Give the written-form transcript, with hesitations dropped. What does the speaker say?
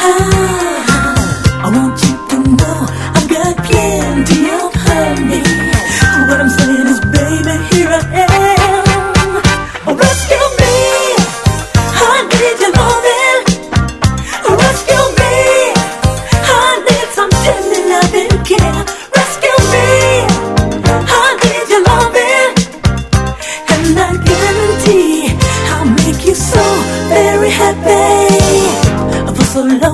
I want you to know I've got plenty of honey. What I'm saying is, baby, here I am. Rescue me, I need your loving. Rescue me, I need some tender loving care. Rescue me, I need your loving. And I guarantee I'll make you so very happy. For so long